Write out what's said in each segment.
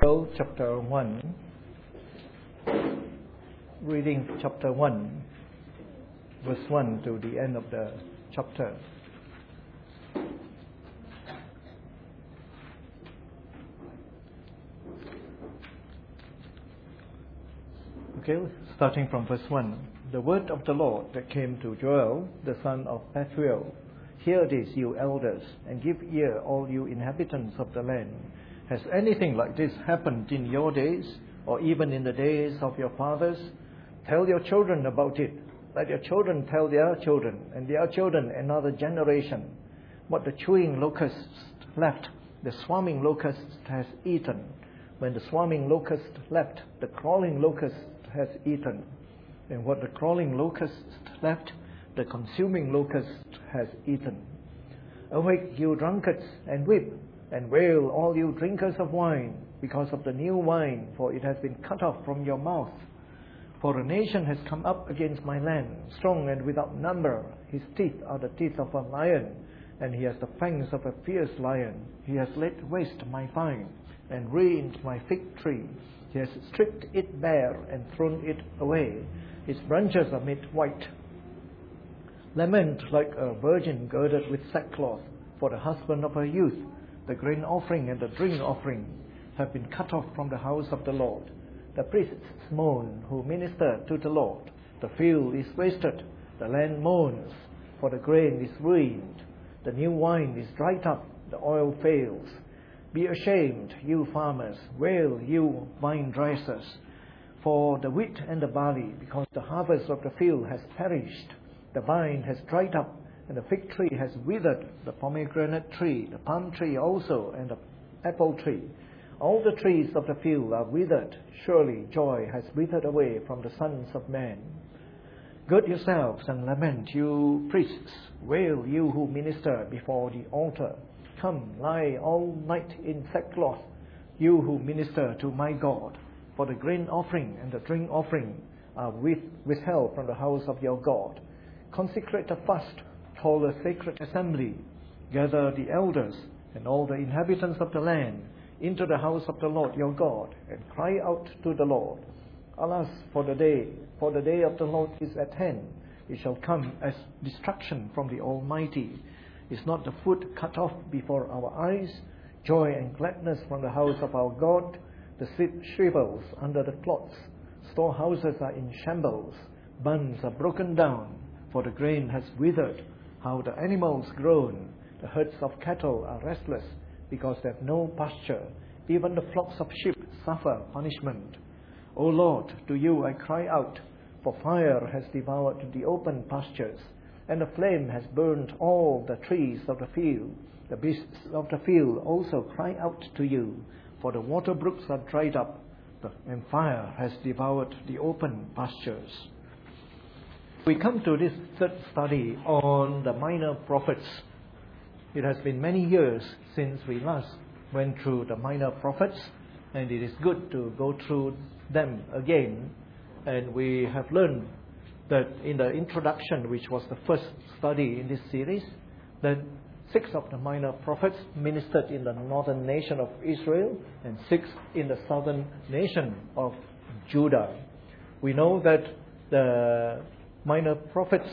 Joel chapter 1, reading chapter 1, verse 1 to the end of the chapter. Okay, starting from verse 1. The word of the Lord that came to Joel, the son of Pethuel. Hear this, you elders, and give ear, all you inhabitants of the land. Has anything like this happened in your days, or even in the days of your fathers? Tell your children about it. Let your children tell their children, and their children another generation. What the chewing locust left, the swarming locust has eaten. When the swarming locust left, the crawling locust has eaten. And what the crawling locust left, the consuming locust has eaten. Awake, you drunkards, and weep, and wail, all you drinkers of wine, because of the new wine, for it has been cut off from your mouth. For a nation has come up against my land, strong and without number. His teeth are the teeth of a lion, and he has the fangs of a fierce lion. He has laid waste my vine, and ruined my fig tree. He has stripped it bare, and thrown it away. Its branches are made white. Lament like a virgin girded with sackcloth, for the husband of her youth. The grain offering and the drink offering have been cut off from the house of the Lord. The priests moan who minister to the Lord. The field is wasted, the land moans, for the grain is ruined. The new wine is dried up, the oil fails. Be ashamed, you farmers, wail, you vine dressers, for the wheat and the barley, because the harvest of the field has perished. The vine has dried up, and the fig tree has withered, the pomegranate tree, the palm tree also, and the apple tree. All the trees of the field are withered. Surely joy has withered away from the sons of men. Gird yourselves and lament, you priests. Wail, you who minister before the altar. Come, lie all night in sackcloth, you who minister to my God. For the grain offering and the drink offering are withheld from the house of your God. Consecrate a fast, hold a sacred assembly. Gather the elders and all the inhabitants of the land into the house of the Lord your God, and cry out to the Lord. Alas, for the day of the Lord is at hand. It shall come as destruction from the Almighty. Is not the food cut off before our eyes? Joy and gladness from the house of our God. The seed shrivels under the clods. Storehouses are in shambles. Barns are broken down, for the grain has withered. How the animals groan. The herds of cattle are restless, because they have no pasture. Even the flocks of sheep suffer punishment. O Lord, to you I cry out, for fire has devoured the open pastures, and the flame has burned all the trees of the field. The beasts of the field also cry out to you, for the water brooks are dried up, and fire has devoured the open pastures. We come to this third study on the minor prophets. It has been many years since we last went through the minor prophets, and it is good to go through them again. And we have learned that in the introduction, which was the first study in this series, that 6 of the minor prophets ministered in the northern nation of Israel and 6 in the southern nation of Judah. We know that the minor prophets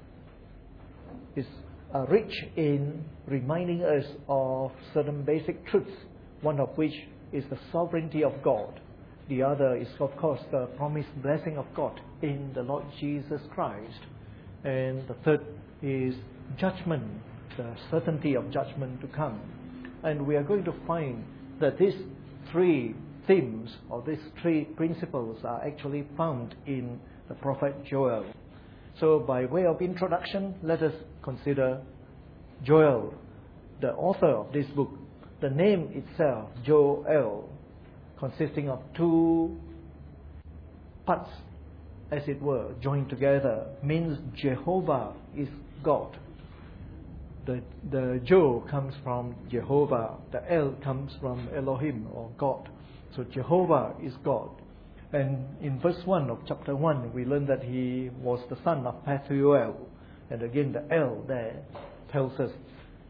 are rich in reminding us of certain basic truths, one of which is the sovereignty of God. The other is, of course, the promised blessing of God in the Lord Jesus Christ. And the third is judgment, the certainty of judgment to come. And we are going to find that these 3 themes, or these 3 principles, are actually found in the prophet Joel. So by way of introduction, let us consider Joel, the author of this book. The name itself, Joel, consisting of 2 parts, as it were, joined together, means Jehovah is God. The Jo comes from Jehovah, the El comes from Elohim, or God. So Jehovah is God. And in verse 1 of chapter 1, we learn that he was the son of Pethuel. And again, the El there tells us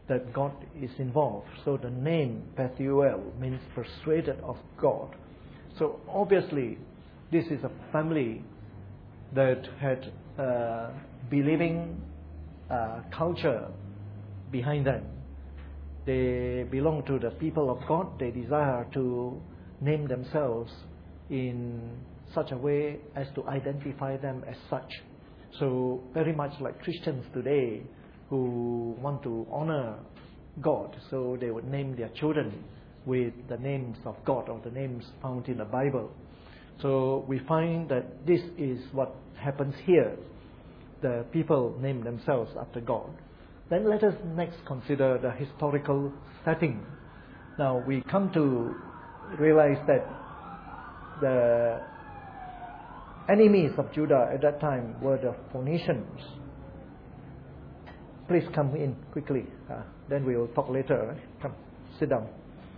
that God is involved. So the name Pethuel means persuaded of God. So obviously, this is a family that had believing culture behind them. They belong to the people of God. They desire to name themselves in such a way as to identify them as such. So very much like Christians today who want to honor God, so they would name their children with the names of God or the names found in the Bible. So we find that this is what happens here. The people name themselves after God. Then let us next consider the historical setting. Now we come to realize that the enemies of Judah at that time were the Phoenicians. Please come in quickly. Then we will talk later. Right? Come, sit down.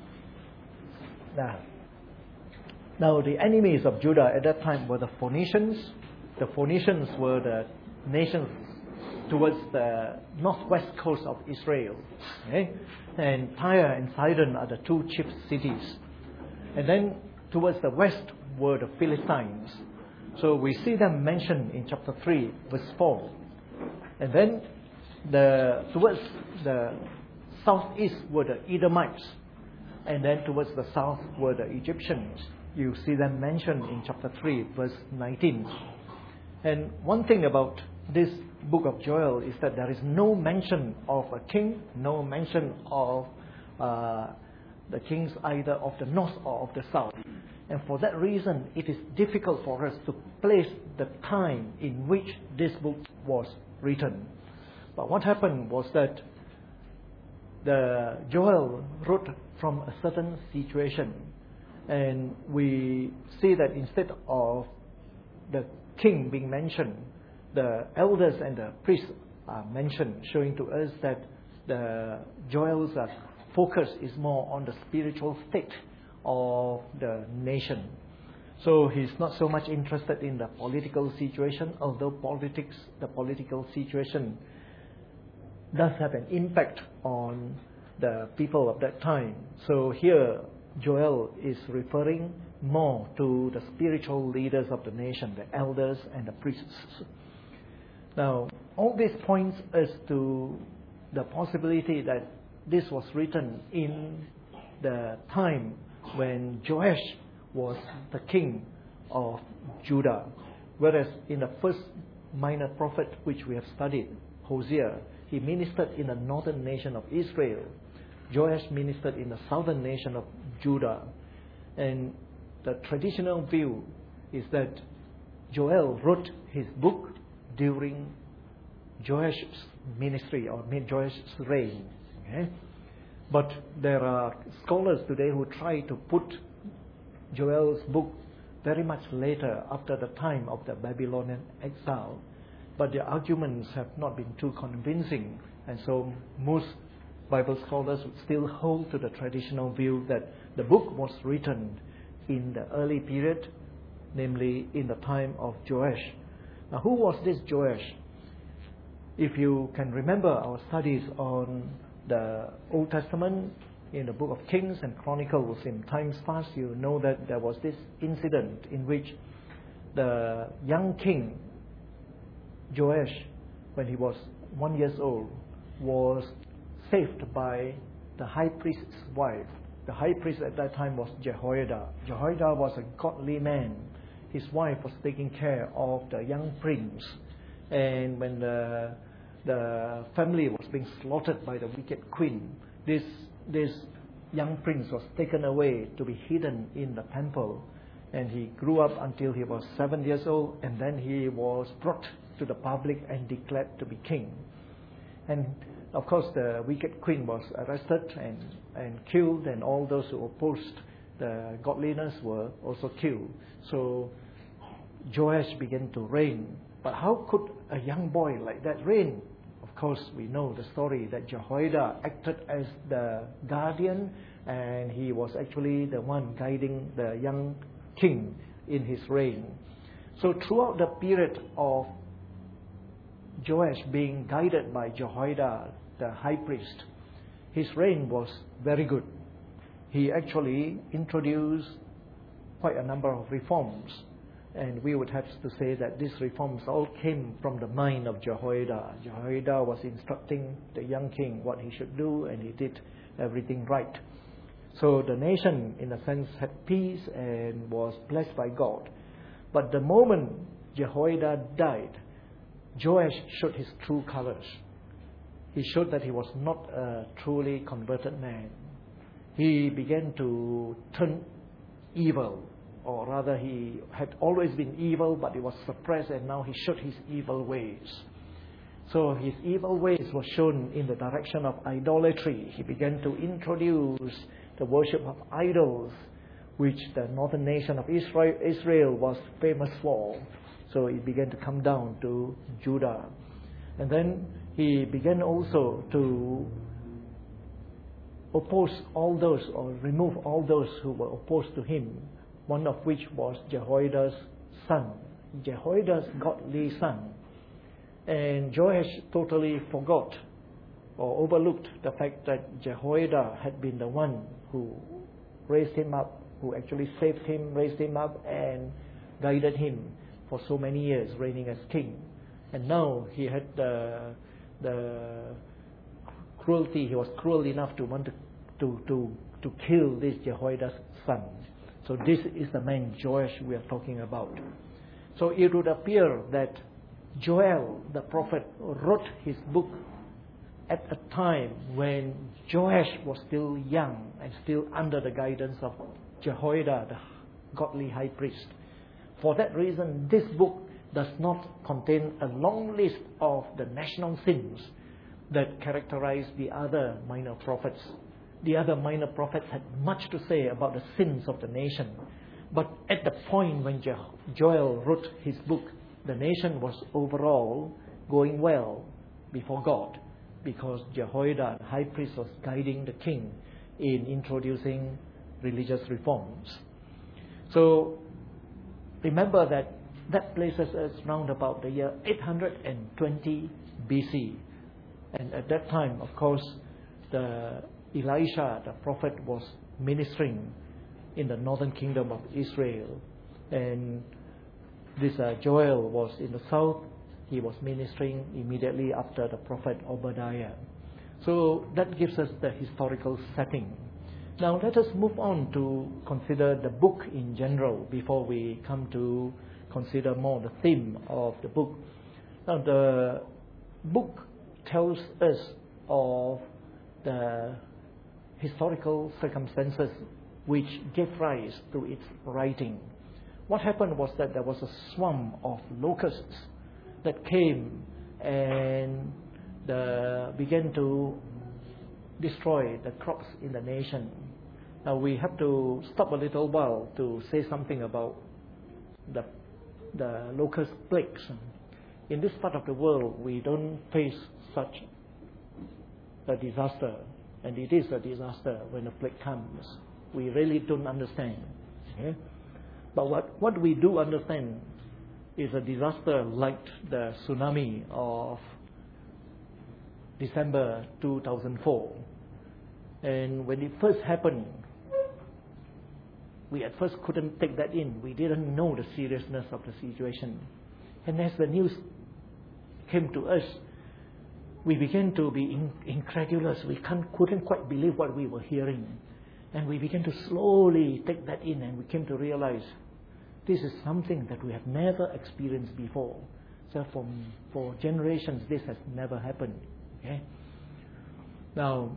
Now the enemies of Judah at that time were the Phoenicians. The Phoenicians were the nations towards the northwest coast of Israel. Okay? And Tyre and Sidon are the two chief cities. And then towards the west were the Philistines. So we see them mentioned in chapter 3, verse 4. And then towards the southeast were the Edomites. And then towards the south were the Egyptians. You see them mentioned in chapter 3, verse 19. And one thing about this book of Joel is that there is no mention of a king, no mention of the kings either of the north or of the south. And for that reason, it is difficult for us to place the time in which this book was written. But what happened was that Joel wrote from a certain situation. And we see that instead of the king being mentioned, the elders and the priests are mentioned, showing to us that Joel's focus is more on the spiritual state of the nation. So he's not so much interested in the political situation, although the political situation does have an impact on the people of that time. So here Joel is referring more to the spiritual leaders of the nation, the elders and the priests. Now, all this points us to the possibility that this was written in the time when Joash was the king of Judah. Whereas in the first minor prophet which we have studied, Hosea, he ministered in the northern nation of Israel. Joash ministered in the southern nation of Judah. And the traditional view is that Joel wrote his book during Joash's ministry or Joash's reign. Okay? But there are scholars today who try to put Joel's book very much later, after the time of the Babylonian exile. But the arguments have not been too convincing, and so most Bible scholars would still hold to the traditional view that the book was written in the early period, namely in the time of Joash. Now, who was this Joash? If you can remember our studies on the Old Testament in the book of Kings and Chronicles in times past, you know that there was this incident in which the young king Joash, when he was 1 year old, was saved by the high priest's wife. The high priest at that time was Jehoiada. Jehoiada was a godly man. His wife was taking care of the young prince. And when the family was being slaughtered by the wicked queen, this young prince was taken away to be hidden in the temple. And he grew up until he was 7 years old, and then he was brought to the public and declared to be king. And of course, the wicked queen was arrested and killed, and all those who opposed the godliness were also killed. So Joash began to reign. But how could a young boy like that reign? Of course, we know the story that Jehoiada acted as the guardian, and he was actually the one guiding the young king in his reign. So throughout the period of Joash being guided by Jehoiada, the high priest, his reign was very good. He actually introduced quite a number of reforms, and we would have to say that these reforms all came from the mind of Jehoiada. Jehoiada was instructing the young king what he should do, and he did everything right. So the nation, in a sense, had peace and was blessed by God. But the moment Jehoiada died, Joash showed his true colors. He showed that he was not a truly converted man. He began to turn evil, or rather he had always been evil, but it was suppressed, and now he showed his evil ways. So his evil ways were shown in the direction of idolatry. He began to introduce the worship of idols, which the northern nation of Israel was famous for. So it began to come down to Judah. And then he began also to oppose all those, or remove all those who were opposed to him, one of which was Jehoiada's son, Jehoiada's godly son. And Joash totally forgot or overlooked the fact that Jehoiada had been the one who raised him up, who actually saved him, raised him up, and guided him for so many years, reigning as king. And now he had the cruelty. He was cruel enough to want to kill this Jehoiada's son. So this is the man Joash we are talking about. So it would appear that Joel, the prophet, wrote his book at a time when Joash was still young and still under the guidance of Jehoiada, the godly high priest. For that reason, this book does not contain a long list of the national sins that characterize the other minor prophets. The other minor prophets had much to say about the sins of the nation. But at the point when Joel wrote his book, the nation was overall going well before God, because Jehoiada, the high priest, was guiding the king in introducing religious reforms. So remember that places us round about the year 820 BC. And at that time, of course, Elisha, the prophet, was ministering in the northern kingdom of Israel. And this Joel was in the south. He was ministering immediately after the prophet Obadiah. So that gives us the historical setting. Now let us move on to consider the book in general before we come to consider more the theme of the book. Now the book tells us of the historical circumstances which gave rise to its writing. What happened was that there was a swarm of locusts that came and began to destroy the crops in the nation. Now we have to stop a little while to say something about the locust plagues. In this part of the world, we don't face such a disaster, and it is a disaster when a plague comes. We really don't understand. Okay? But what we do understand is a disaster like the tsunami of December 2004. And when it first happened, we at first couldn't take that in. We didn't know the seriousness of the situation. And as the news came to us, we began to be incredulous. We couldn't quite believe what we were hearing. And we began to slowly take that in, and we came to realize this is something that we have never experienced before. So for generations, this has never happened. Okay? Now,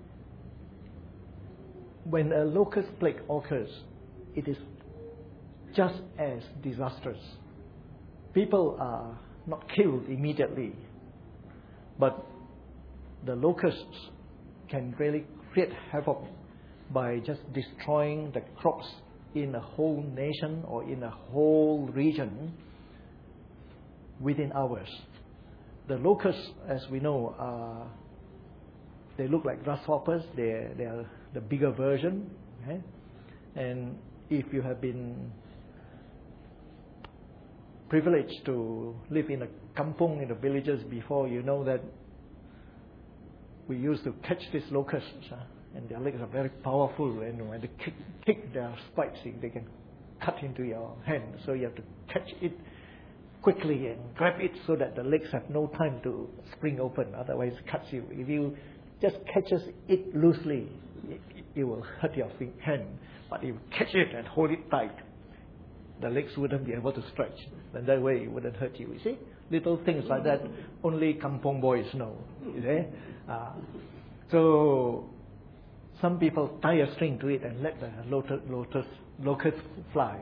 when a locust plague occurs, it is just as disastrous. People are not killed immediately, but the locusts can really create havoc by just destroying the crops in a whole nation or in a whole region within hours. The locusts, as we know, they look like grasshoppers. They are the bigger version. Okay? And if you have been privileged to live in a kampung, in the villages before, you know that we used to catch these locusts, and their legs are very powerful, and when they kick their spikes, they can cut into your hand. So you have to catch it quickly and grab it so that the legs have no time to spring open, otherwise it cuts you. If you just catches it loosely, it will hurt your hand. But if you catch it and hold it tight, the legs wouldn't be able to stretch. And that way it wouldn't hurt you. You see? Little things like that only kampong boys know. You see? So some people tie a string to it and let the locust fly.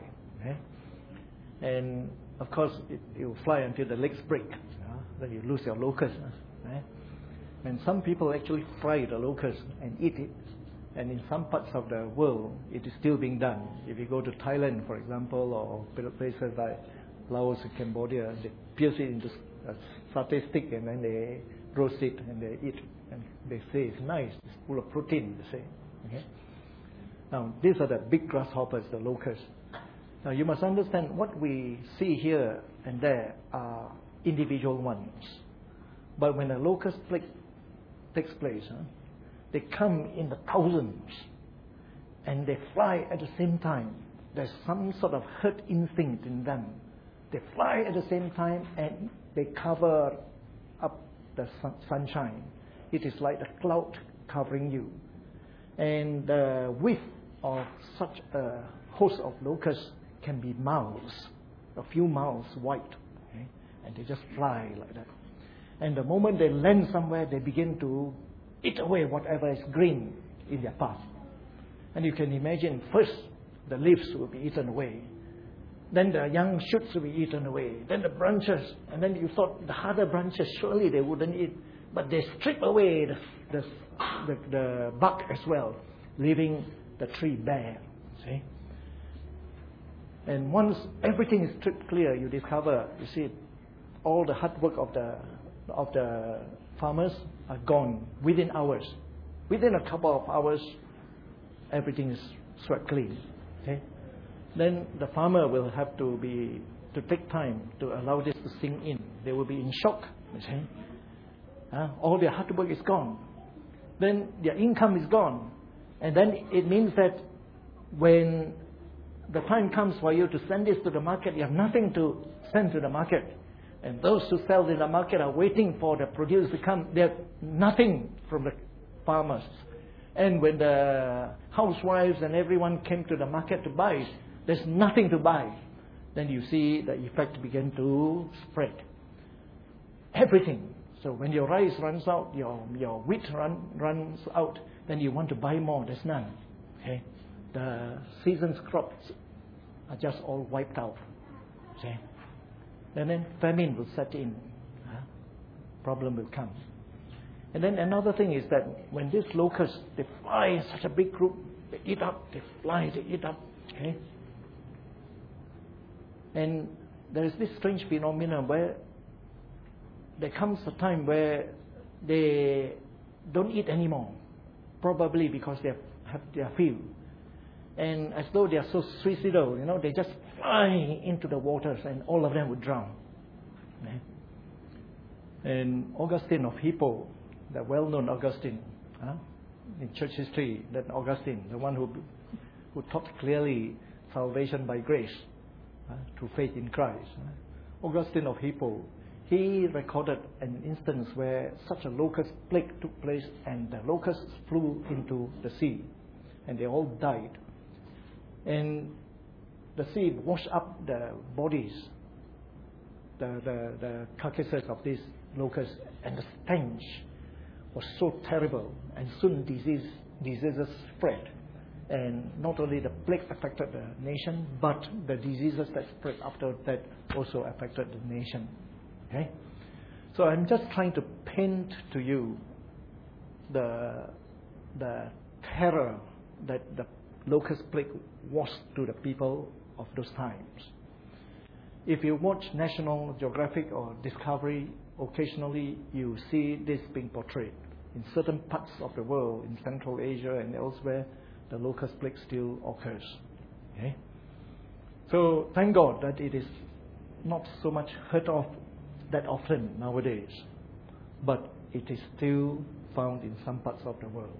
And of course, it will fly until the legs break. Then you lose your locust. And some people actually fry the locust and eat it. And in some parts of the world, it is still being done. If you go to Thailand, for example, or places like Laos or Cambodia, they pierce it into a satay stick and then they roast it and they eat. And they say it's nice, it's full of protein, they say. Okay? Now, these are the big grasshoppers, the locusts. Now, you must understand what we see here and there are individual ones. But when a locust plague takes place, they come in the thousands and they fly at the same time. There's some sort of herd instinct in them. They fly at the same time and they cover up the sunshine. It is like a cloud covering you. And the width of such a host of locusts can be miles, a few miles wide. Okay? And they just fly like that. And the moment they land somewhere, they begin to eat away whatever is green in their path. And you can imagine, first the leaves will be eaten away. Then the young shoots will be eaten away. Then the branches. And then you thought the harder branches, surely they wouldn't eat. But they strip away the bark as well, leaving the tree bare. See? And once everything is stripped clear, you discover, you see, all the hard work of the farmers are gone within hours. Within a couple of hours, everything is swept clean. Okay? Then the farmer will have to take time to allow this to sink in. They will be in shock. You see? All their hard work is gone. Then their income is gone. And then it means that when the time comes for you to send this to the market, you have nothing to send to the market. And those who sell in the market are waiting for the produce to come. They have nothing from the farmers. And when the housewives and everyone came to the market to buy, there's nothing to buy. Then you see the effect begin to spread. Everything. So when your rice runs out, your wheat runs out, then you want to buy more. There's none. Okay? The season's crops are just all wiped out. Okay? And then famine will set in. Problem will come. And then another thing is that when these locusts, they fly in such a big group, they eat up, they fly, they eat up. Okay? And there is this strange phenomenon where there comes a time where they don't eat anymore, probably because they have their fill. And as though they are so suicidal, they just fly into the waters and all of them would drown. And Augustine of Hippo, the well-known Augustine, in church history, that Augustine, the one who taught clearly salvation by grace through faith in Christ. Augustine of Hippo, he recorded an instance where such a locust plague took place and the locusts flew into the sea and they all died. And the sea washed up the bodies, the carcasses of these locusts, and the stench was so terrible, and soon diseases spread. And not only the plague affected the nation, but the diseases that spread after that also affected the nation. Okay? So I'm just trying to paint to you the terror that the locust plague was to the people of those times. If you watch National Geographic or Discovery, occasionally you see this being portrayed. In certain parts of the world, in Central Asia and elsewhere, the locust plague still occurs. Okay? So thank God that it is not so much heard of that often nowadays, but it is still found in some parts of the world.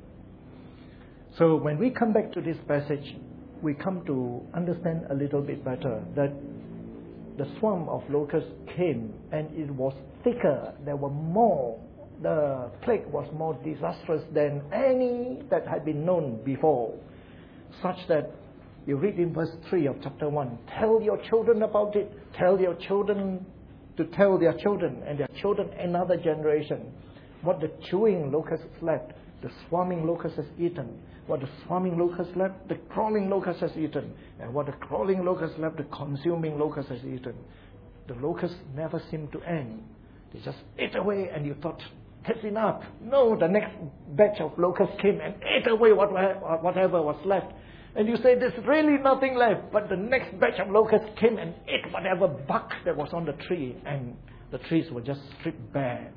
So when we come back to this passage, we come to understand a little bit better that the swarm of locusts came and it was thicker. There were more. The plague was more disastrous than any that had been known before, such that you read in verse 3 of chapter 1, tell your children about it, tell your children to tell their children and their children another generation. What the chewing locust left, the swarming locust has eaten. What the swarming locust left, the crawling locust has eaten. And what the crawling locust left, the consuming locust has eaten. The locusts never seemed to end. They just ate away and you thought, that's enough. No, the next batch of locusts came and ate away whatever was left. And you say, there's really nothing left. But the next batch of locusts came and ate whatever bark that was on the tree. And the trees were just stripped bare.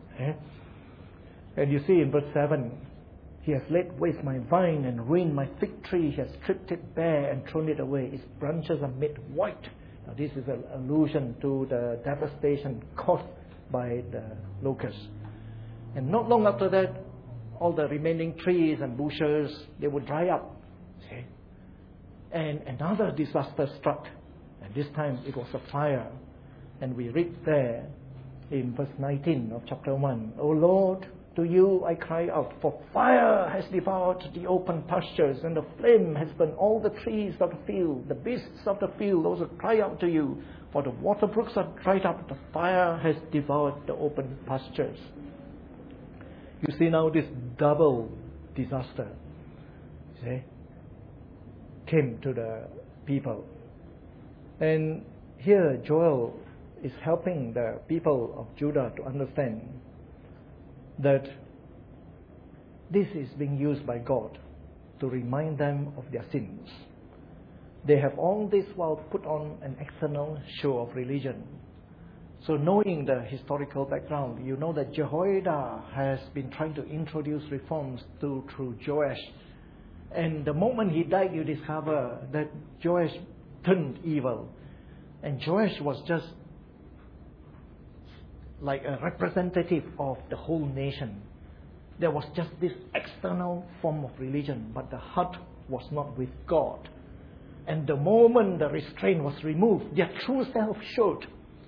And you see in verse 7, he has laid waste my vine and ruined my fig tree. He has stripped it bare and thrown it away. Its branches are made white. Now this is an allusion to the devastation caused by the locusts. And not long after that, all the remaining trees and bushes, they would dry up. See? And another disaster struck. And this time it was a fire. And we read there in verse 19 of chapter 1, O Lord, to you I cry out, for fire has devoured the open pastures, and the flame has burned all the trees of the field. The beasts of the field also cry out to you, for the water brooks are dried up. The fire has devoured the open pastures. You see now this double disaster, see, came to the people. And here Joel is helping the people of Judah to understand that this is being used by God to remind them of their sins. They have all this while put on an external show of religion. So knowing the historical background, you know that Jehoiada has been trying to introduce reforms through Joash. And the moment he died, you discover that Joash turned evil. And Joash was just like a representative of the whole nation. There was just this external form of religion, but the heart was not with God. And the moment the restraint was removed, their true self showed.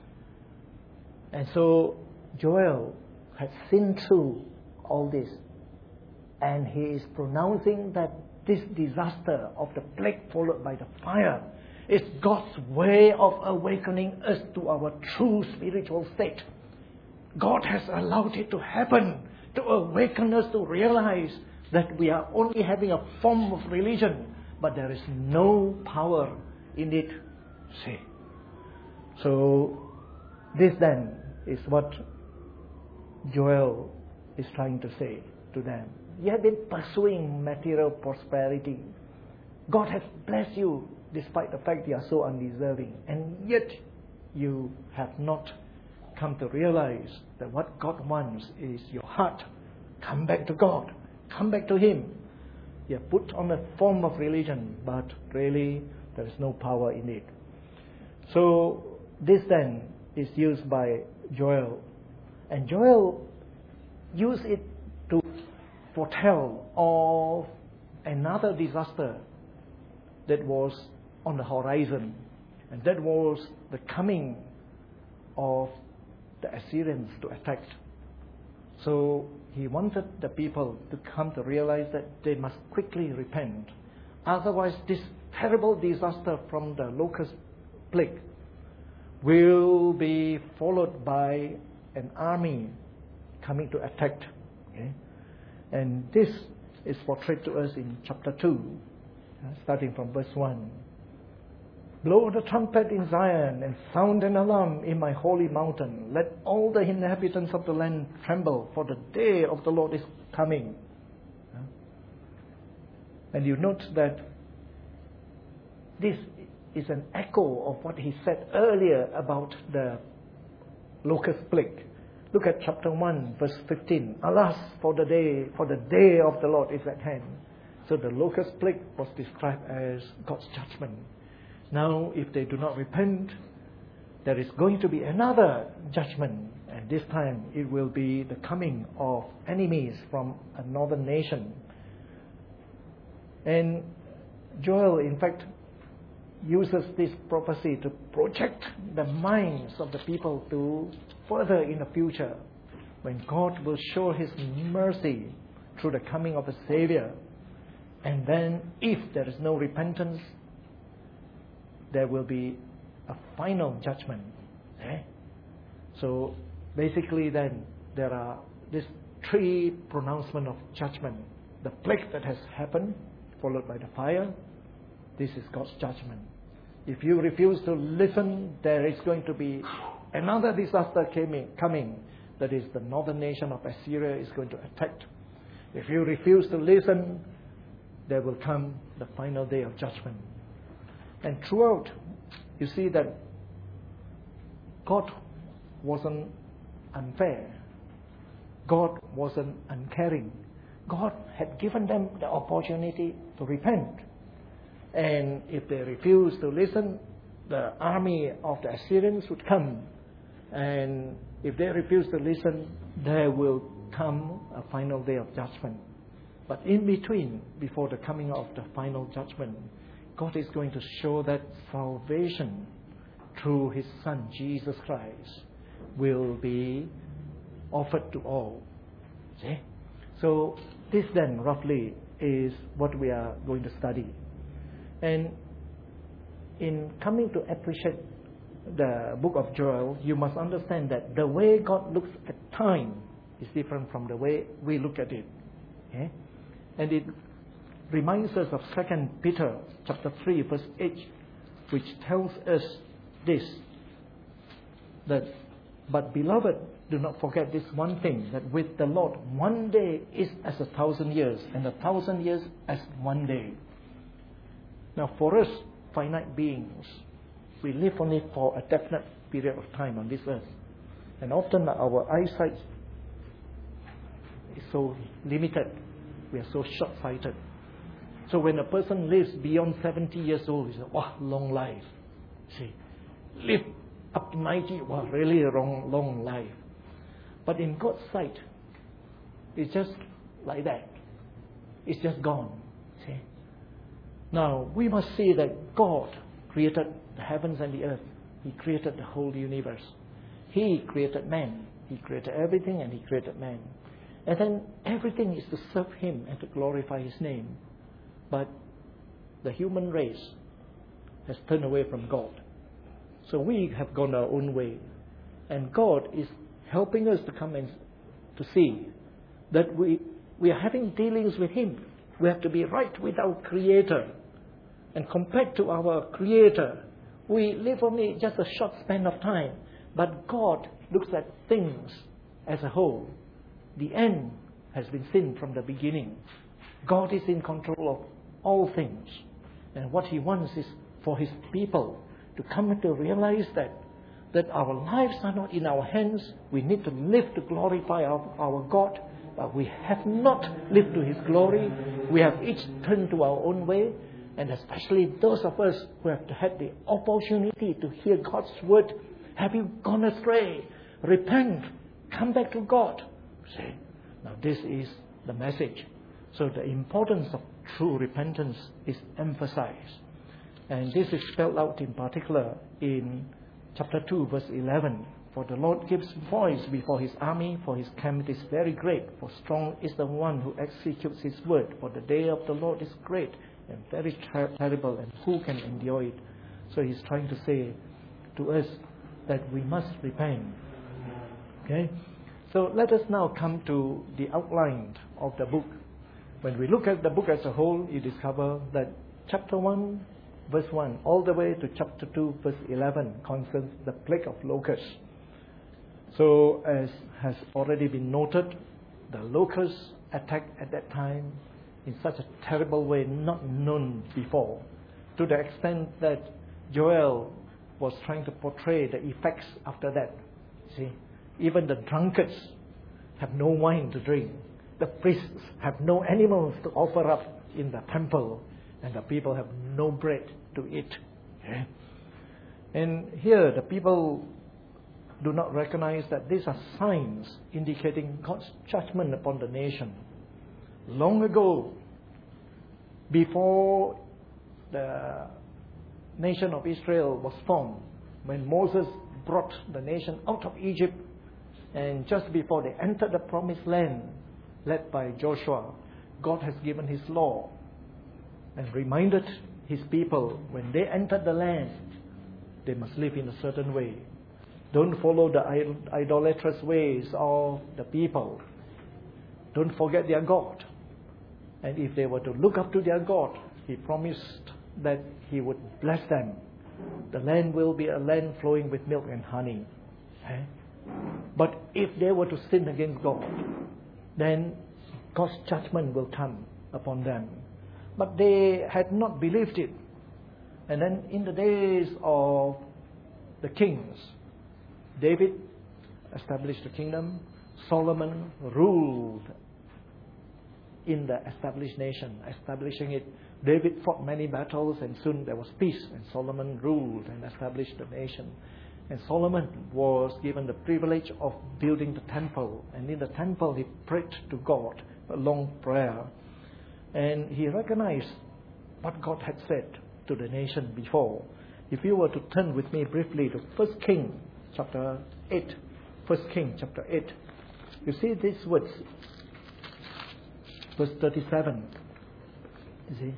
And so Joel had seen through all this, and he is pronouncing that this disaster of the plague followed by the fire is God's way of awakening us to our true spiritual state. God has allowed it to happen to awaken us to realize that we are only having a form of religion, but there is no power in it. See. So this then is what Joel is trying to say to them. You have been pursuing material prosperity. God has blessed you despite the fact you are so undeserving. And yet you have not come to realize that what God wants is your heart. Come back to God. Come back to Him. You have put on a form of religion, but really there is no power in it. So this then is used by Joel. And Joel used it to foretell of another disaster that was on the horizon. And that was the coming of the Assyrians to attack. So he wanted the people to come to realize that they must quickly repent. Otherwise, this terrible disaster from the locust plague will be followed by an army coming to attack. Okay? And this is portrayed to us in chapter 2, starting from verse 1. Blow the trumpet in Zion and sound an alarm in my holy mountain. Let all the inhabitants of the land tremble, for the day of the Lord is coming. And you note that this is an echo of what he said earlier about the locust plague. Look at chapter 1, verse 15. Alas, for the day of the Lord is at hand. So the locust plague was described as God's judgment. Now, if they do not repent, there is going to be another judgment. And And this time it will be the coming of enemies from a northern nation. And Joel, in fact, uses this prophecy to project the minds of the people to further in the future, when God will show His mercy through the coming of a Savior. And then, if there is no repentance, there will be a final judgment. So, basically then, there are these three pronouncements of judgment. The plague that has happened, followed by the fire. This is God's judgment. If you refuse to listen, there is going to be another disaster coming. That is, the northern nation of Assyria is going to attack. If you refuse to listen, there will come the final day of judgment. And throughout, you see that God wasn't unfair. God wasn't uncaring. God had given them the opportunity to repent. And if they refuse to listen, the army of the Assyrians would come. And if they refuse to listen, there will come a final day of judgment. But in between, before the coming of the final judgment, God is going to show that salvation through His Son, Jesus Christ, will be offered to all. See? So this then, roughly, is what we are going to study. And in coming to appreciate the book of Joel, you must understand that the way God looks at time is different from the way we look at it. Okay? And it reminds us of 2 Peter chapter 3, verse 8, which tells us this, that, but beloved, do not forget this one thing, that with the Lord, one day is as 1,000 years, and 1,000 years as one day. Now, for us, finite beings, we live only for a definite period of time on this earth. And often our eyesight is so limited. We are so short-sighted. So when a person lives beyond 70 years old, he says, wow, long life. See, live up to 90, wow, really a long life. But in God's sight, it's just like that. It's just gone. See? Now, we must see that God created the heavens and the earth. He created the whole universe. He created man. He created everything and He created man. And then everything is to serve Him and to glorify His name. But the human race has turned away from God. So we have gone our own way. And God is helping us to come and to see that we are having dealings with Him. We have to be right with our Creator. And compared to our Creator, we live only just a short span of time. But God looks at things as a whole. The end has been seen from the beginning. God is in control of all things. And what He wants is for His people to come to realize that our lives are not in our hands. We need to live to glorify our God. But we have not lived to His glory. We have each turned to our own way. And especially those of us who have had the opportunity to hear God's word. Have you gone astray? Repent. Come back to God. See? Now this is the message. So the importance of true repentance is emphasized. And this is spelled out in particular in chapter 2, verse 11. For the Lord gives voice before His army, for His camp is very great. For strong is the one who executes His word. For the day of the Lord is great and very terrible, and who can endure it? So He's trying to say to us that we must repent. Okay? So let us now come to the outline of the book. When we look at the book as a whole, you discover that chapter 1, verse 1, all the way to chapter 2, verse 11, concerns the plague of locusts. So as has already been noted, the locusts attacked at that time in such a terrible way not known before, to the extent that Joel was trying to portray the effects after that. See, even the drunkards have no wine to drink. The priests have no animals to offer up in the temple, and the people have no bread to eat. Okay? And here the people do not recognize that these are signs indicating God's judgment upon the nation. Long ago, before the nation of Israel was formed, when Moses brought the nation out of Egypt, and just before they entered the promised land led by Joshua, God has given His law and reminded His people when they entered the land, they must live in a certain way. Don't follow the idolatrous ways of the people. Don't forget their God. And if they were to look up to their God, He promised that He would bless them. The land will be a land flowing with milk and honey. But if they were to sin against God, then God's judgment will come upon them. But they had not believed it. And then in the days of the kings, David established the kingdom. Solomon ruled in the established nation, establishing it. David fought many battles, and soon there was peace, and Solomon ruled and established the nation. And Solomon was given the privilege of building the temple, and in the temple he prayed to God a long prayer, and he recognized what God had said to the nation before. If you were to turn with me briefly to 1 King chapter 8, 1 King chapter 8, you see these words, verse 37. You see,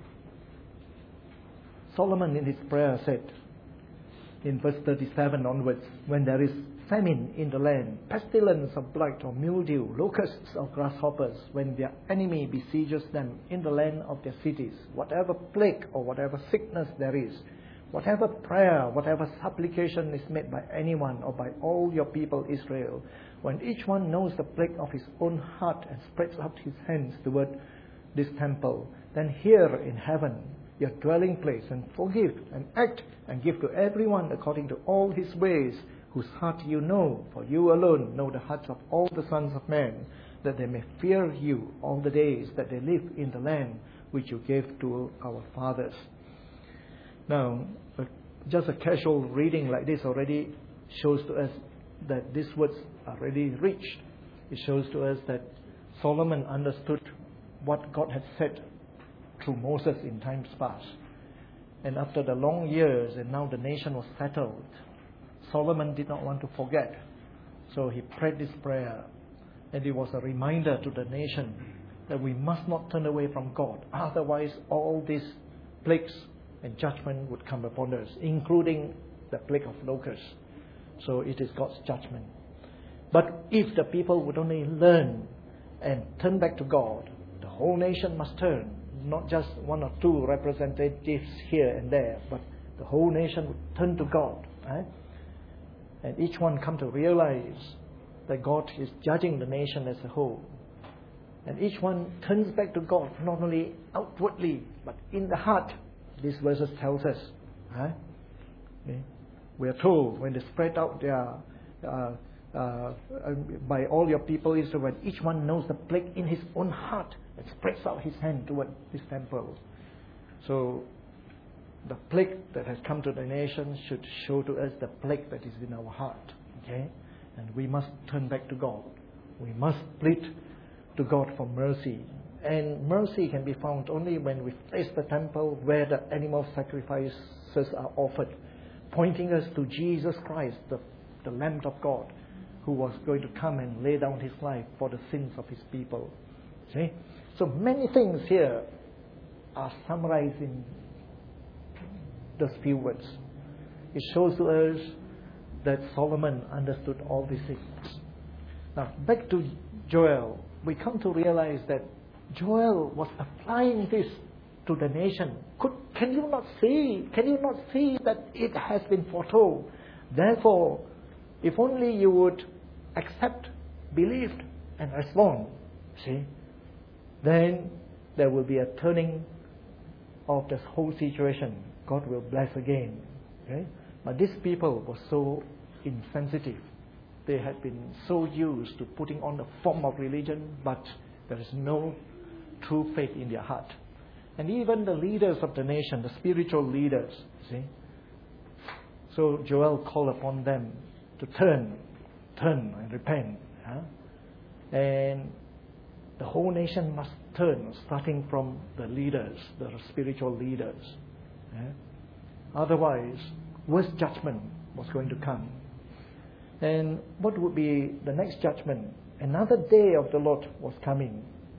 Solomon in his prayer said, in verse 37 onwards, when there is famine in the land, pestilence of blight or mildew, locusts or grasshoppers, when their enemy besieges them in the land of their cities, whatever plague or whatever sickness there is, whatever prayer, whatever supplication is made by anyone or by all your people Israel, when each one knows the plague of his own heart and spreads out his hands toward this temple, then hear in heaven your dwelling place, and forgive and act and give to everyone according to all his ways, whose heart you know, for you alone know the hearts of all the sons of men, that they may fear you all the days that they live in the land which you gave to our fathers. Now, just a casual reading like this already shows to us that these words are already reached. It shows to us that Solomon understood what God had said through Moses in times past. And after the long years, and now the nation was settled, Solomon did not want to forget. So he prayed this prayer. And it was a reminder to the nation that we must not turn away from God. Otherwise, all these plagues and judgment would come upon us, including the plague of locusts. So it is God's judgment. But if the people would only learn and turn back to God, the whole nation must turn. Not just one or two representatives here and there, but the whole nation would turn to God. Right? And each one come to realize that God is judging the nation as a whole. And each one turns back to God, not only outwardly, but in the heart. These verses tells us. Right? Okay. We are told when they spread out their by all your people Israel, when each one knows the plague in his own heart and spreads out his hand toward this temple. So the plague that has come to the nation should show to us the plague that is in our heart. Okay? And we must turn back to God. We must plead to God for mercy. And mercy can be found only when we face the temple where the animal sacrifices are offered, pointing us to Jesus Christ, the Lamb of God, who was going to come and lay down his life for the sins of his people. See? So many things here are summarized in those few words. It shows to us that Solomon understood all these things. Now, back to Joel, we come to realize that Joel was applying this to the nation. Can you not see? Can you not see that it has been foretold? Therefore, if only you would accept, believe, and respond, see, then there will be a turning of this whole situation. God will bless again. Okay? But these people were so insensitive. They had been so used to putting on a form of religion, but there is no true faith in their heart. And even the leaders of the nation, the spiritual leaders, see. So Joel called upon them to turn turn and repent. And the whole nation must turn, starting from the leaders, the spiritual leaders. Otherwise, worse judgment was going to come. And what would be the next judgment? Another day of the Lord was coming.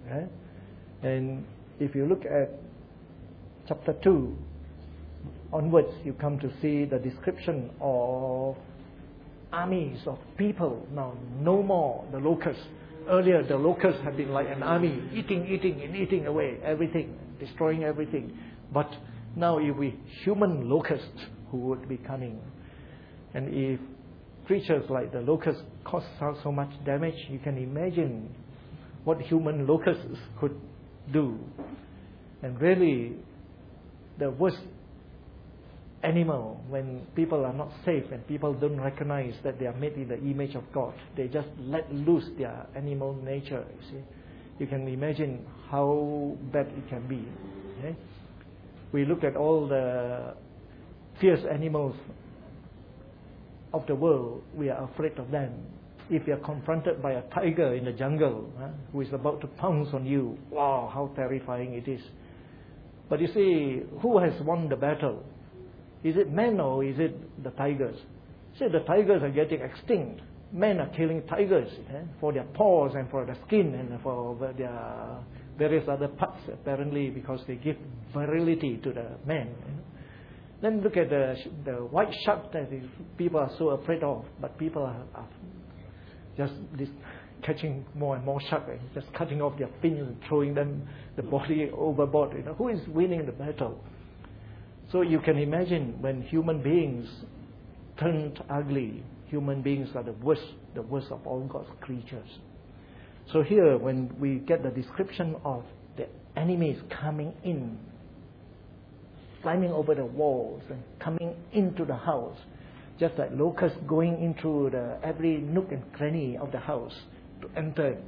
And if you look at chapter 2 onwards, you come to see the description of armies of people. Now, no more the locusts. Earlier, the locusts had been like an army, eating away everything, destroying everything. But now it will be human locusts who would be coming. And if creatures like the locusts cause so much damage, you can imagine what human locusts could do. And really, the worst animal, when people are not safe and people don't recognize that they are made in the image of God, they just let loose their animal nature. You see, you can imagine how bad it can be. We look at all the fierce animals of the world, we are afraid of them. If you are confronted by a tiger in the jungle who is about to pounce on you, wow, how terrifying it is. But you see, who has won the battle? Is it men or is it the tigers? See, the tigers are getting extinct. Men are killing tigers for their paws and for the skin and for their various other parts, apparently, because they give virility to the men. Then look at the white shark that people are so afraid of, but people are just catching more and more sharks and just cutting off their fins and throwing them, the body overboard. Who is winning the battle? So you can imagine when human beings turned ugly, human beings are the worst of all God's creatures. So here, when we get the description of the enemies coming in, climbing over the walls and coming into the house, just like locusts going into every nook and cranny of the house to enter.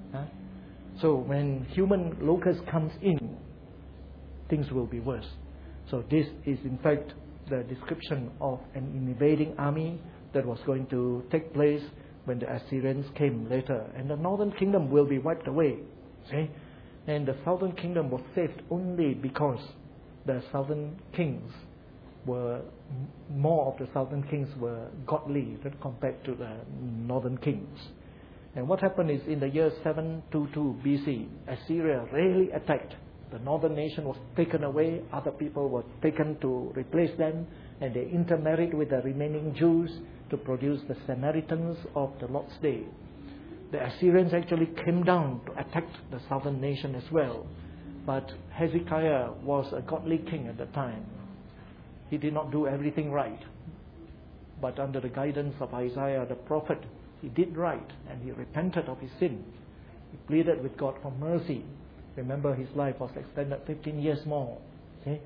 So when human locust comes in, things will be worse. So this is in fact the description of an invading army that was going to take place when the Assyrians came later. And the northern kingdom will be wiped away. See? And the southern kingdom was saved only because the southern kings were, more of the southern kings were godly compared to the northern kings. And what happened is in the year 722 BC, Assyria really attacked. The northern nation was taken away, other people were taken to replace them, and they intermarried with the remaining Jews to produce the Samaritans of the Lord's Day. The Assyrians actually came down to attack the southern nation as well. But Hezekiah was a godly king at the time. He did not do everything right. But under the guidance of Isaiah the prophet, he did right and he repented of his sin. He pleaded with God for mercy. Remember, his life was extended 15 years more. See?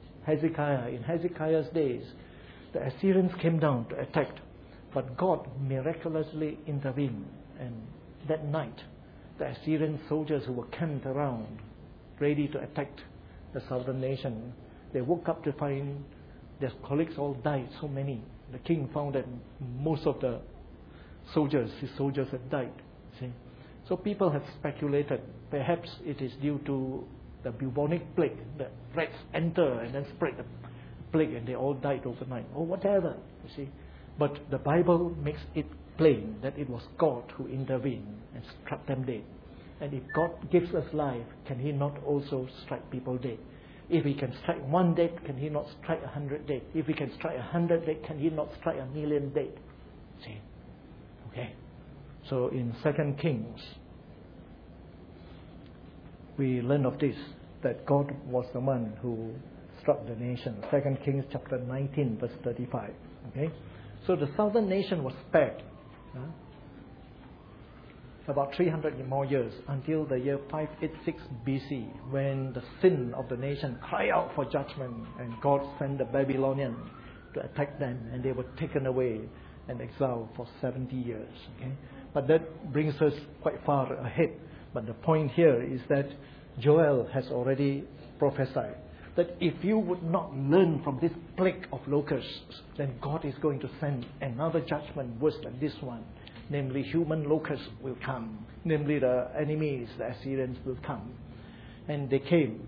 In Hezekiah's days, the Assyrians came down to attack. But God miraculously intervened. And that night, the Assyrian soldiers who were camped around, ready to attack the southern nation, they woke up to find their colleagues all died, so many. The king found that most of the soldiers, his soldiers had died. See? So people have speculated, perhaps it is due to the bubonic plague. The rats enter and then spread the plague and they all died overnight, or whatever, you see. But the Bible makes it plain that it was God who intervened and struck them dead. And if God gives us life, can He not also strike people dead? If He can strike one dead, can He not strike 100 dead? If He can strike 100 dead, can He not strike 1,000,000 dead? See? Okay. So in 2 Kings, we learn of this, that God was the one who struck the nation. 2 Kings chapter 19, verse 35. Okay. So the southern nation was spared. About 300 more years until the year 586 BC, when the sin of the nation cried out for judgment, and God sent the Babylonians to attack them, and they were taken away and exiled for 70 years. Okay? But that brings us quite far ahead. But the point here is that Joel has already prophesied that if you would not learn from this plague of locusts, then God is going to send another judgment worse than this one. namely human locusts, will come. Namely the enemies, the Assyrians, will come. And they came.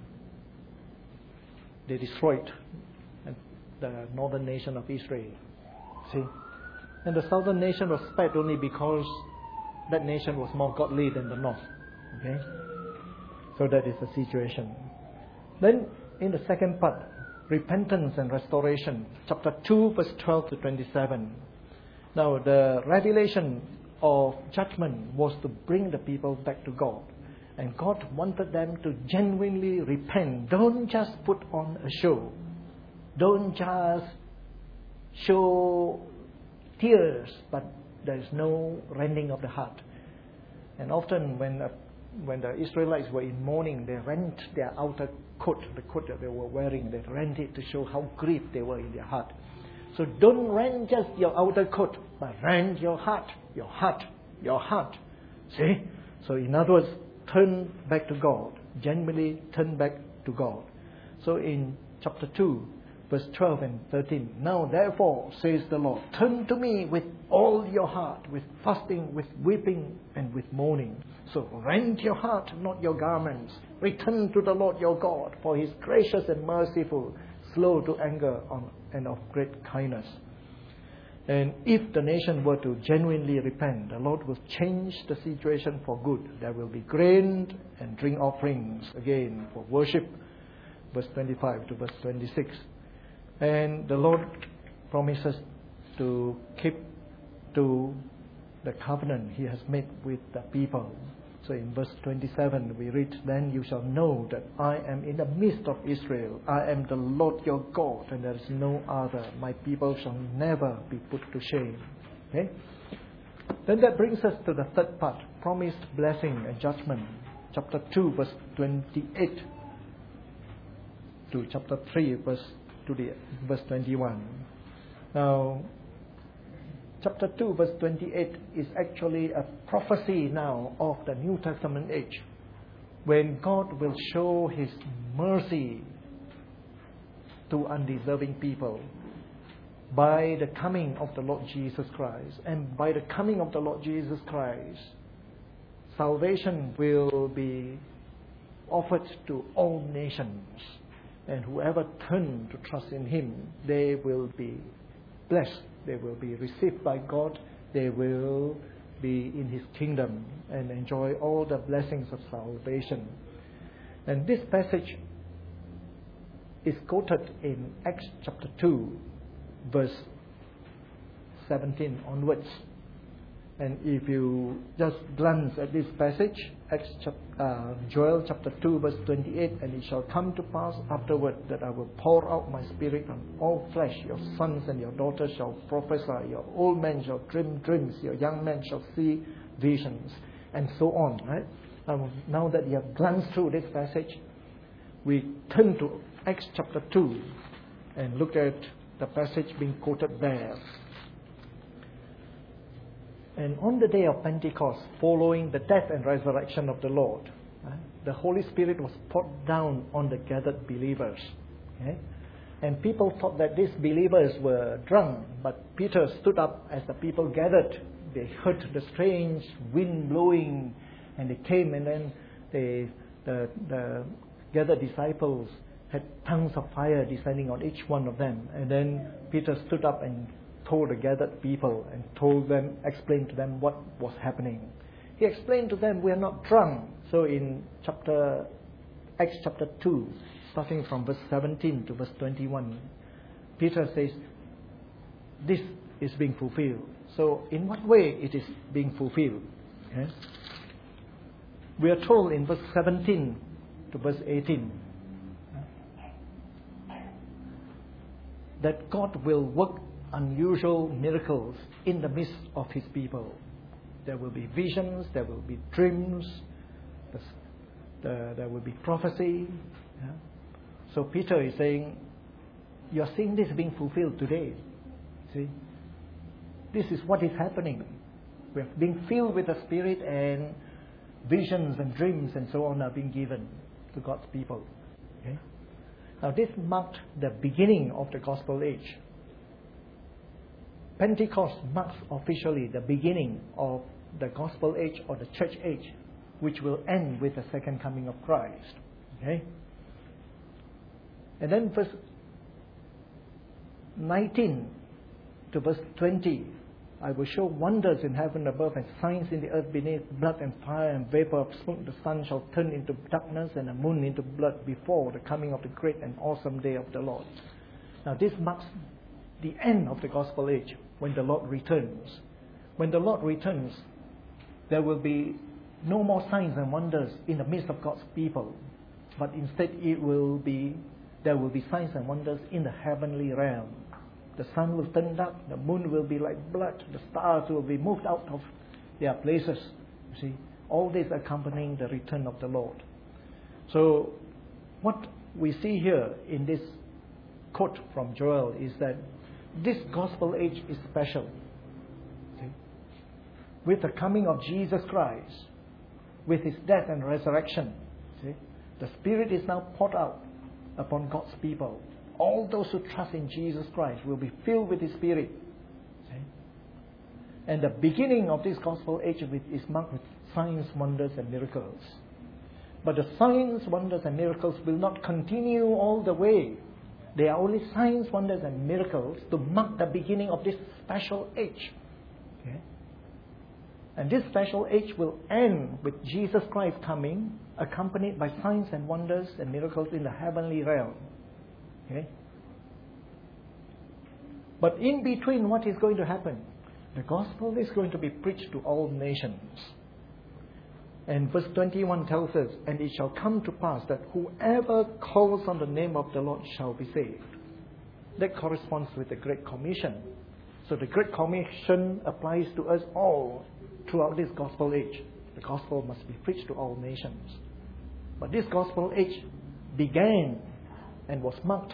They destroyed the northern nation of Israel. See? And the southern nation was spared only because that nation was more godly than the north. Okay? So that is the situation. Then in the second part, repentance and restoration, chapter 2, verse 12 to 27. Now the revelation of judgment was to bring the people back to God. And God wanted them to genuinely repent. Don't just put on a show. Don't just show tears, but there is no rending of the heart. And often when the Israelites were in mourning, they rent their outer coat, the coat that they were wearing, they rent it to show how grieved they were in their heart. So don't rent just your outer coat, but rent your heart, your heart, your heart. See? So in other words, turn back to God. Genuinely turn back to God. So in chapter 2, verse 12 and 13, now therefore, says the Lord, turn to me with all your heart, with fasting, with weeping, and with mourning. So rend your heart, not your garments. Return to the Lord your God, for He is gracious and merciful, slow to anger, and of great kindness. And if the nation were to genuinely repent, the Lord will change the situation for good. There will be grain and drink offerings again for worship. Verse 25 to verse 26. And the Lord promises to keep to the covenant He has made with the people. So in verse 27 we read, then you shall know that I am in the midst of Israel. I am the Lord your God, and there is no other. My people shall never be put to shame. Okay? Then that brings us to the third part, promised blessing and judgment. Chapter 2, verse 28 to chapter 3, verse 21. Now, chapter 2, verse 28 is actually a prophecy now of the New Testament age, when God will show His mercy to undeserving people by the coming of the Lord Jesus Christ. And by the coming of the Lord Jesus Christ, salvation will be offered to all nations. And whoever turn to trust in Him, they will be blessed. They will be received by God. They will be in His kingdom and enjoy all the blessings of salvation. And this passage is quoted in Acts chapter 2, verse 17 onwards. And if you just glance at this passage, Joel chapter 2, verse 28, and it shall come to pass afterward that I will pour out my spirit on all flesh. Your sons and your daughters shall prophesy. Your old men shall dream dreams. Your young men shall see visions. And so on. Right? Now that you have glanced through this passage, we turn to Acts chapter 2 and look at the passage being quoted there. And on the day of Pentecost, following the death and resurrection of the Lord, the Holy Spirit was poured down on the gathered believers. Okay? And people thought that these believers were drunk, but Peter stood up as the people gathered. They heard the strange wind blowing, and they came, and then the gathered disciples had tongues of fire descending on each one of them. And then Peter stood up and told the gathered people and explained to them what was happening. He explained to them, we are not drunk. So in Acts chapter 2, starting from verse 17 to verse 21, Peter says, this is being fulfilled. So in what way it is being fulfilled? Okay? We are told in verse 17 to verse 18 that God will work unusual miracles in the midst of His people. There will be visions, there will be dreams, there will be prophecy. Yeah? So Peter is saying, you are seeing this being fulfilled today. See? This is what is happening. We are being filled with the Spirit, and visions and dreams and so on are being given to God's people. Okay? Now this marked the beginning of the gospel age. Pentecost marks officially the beginning of the gospel age or the church age, which will end with the second coming of Christ. Okay? And then verse 19 to verse 20, I will show wonders in heaven above and signs in the earth beneath, blood and fire and vapor of smoke. The sun shall turn into darkness and the moon into blood before the coming of the great and awesome day of the Lord. Now this marks the end of the gospel age, when the Lord returns. When the Lord returns, there will be no more signs and wonders in the midst of God's people, but instead there will be signs and wonders in the heavenly realm. The sun will turn dark, the moon will be like blood, the stars will be moved out of their places. You see, all this accompanying the return of the Lord. So, what we see here in this quote from Joel is that this gospel age is special. Okay? With the coming of Jesus Christ, with His death and resurrection, see, the Spirit is now poured out upon God's people. All those who trust in Jesus Christ will be filled with His Spirit. See? And the beginning of this gospel age is marked with signs, wonders, and miracles. But the signs, wonders, and miracles will not continue all the way. They are only signs, wonders, and miracles to mark the beginning of this special age. Okay? And this special age will end with Jesus Christ coming, accompanied by signs and wonders and miracles in the heavenly realm. Okay? But in between, what is going to happen? The gospel is going to be preached to all nations. And verse 21 tells us, and it shall come to pass that whoever calls on the name of the Lord shall be saved. That corresponds with the Great Commission. So the Great Commission applies to us all throughout this gospel age. The gospel must be preached to all nations. But this gospel age began and was marked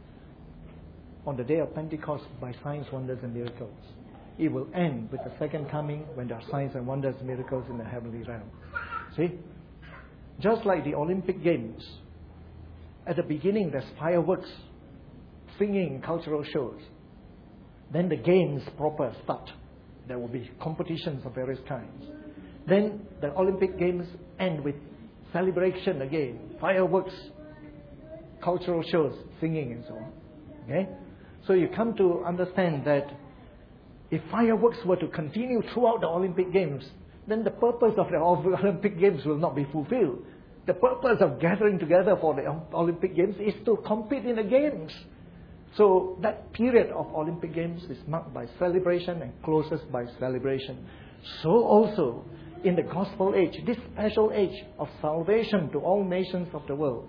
on the day of Pentecost by signs, wonders, and miracles. It will end with the second coming when there are signs and wonders and miracles in the heavenly realm. See? Just like the Olympic Games, at the beginning there's fireworks, singing, cultural shows. Then the games proper start. There will be competitions of various kinds. Then the Olympic Games end with celebration again, fireworks, cultural shows, singing and so on. Okay? So you come to understand that if fireworks were to continue throughout the Olympic Games, then the purpose of the Olympic Games will not be fulfilled. The purpose of gathering together for the Olympic Games is to compete in the Games. So that period of Olympic Games is marked by celebration and closes by celebration. So also in the gospel age, this special age of salvation to all nations of the world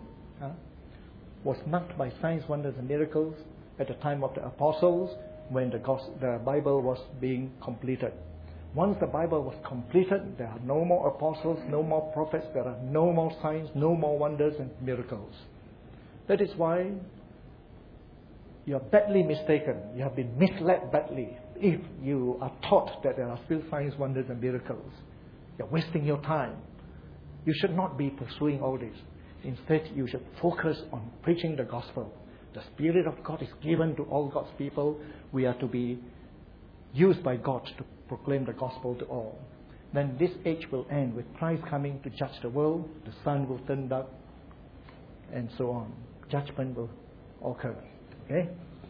was marked by signs, wonders, and miracles at the time of the apostles when the Bible was being completed. Once the Bible was completed, there are no more apostles, no more prophets, there are no more signs, no more wonders and miracles. That is why you are badly mistaken. You have been misled badly if you are taught that there are still signs, wonders and miracles. You're wasting your time. You should not be pursuing all this. Instead, you should focus on preaching the gospel. The Spirit of God is given to all God's people. We are to be used by God to proclaim the gospel to all. Then this age will end with Christ coming to judge the world. The sun will turn dark, and so on. Judgment will occur. Okay?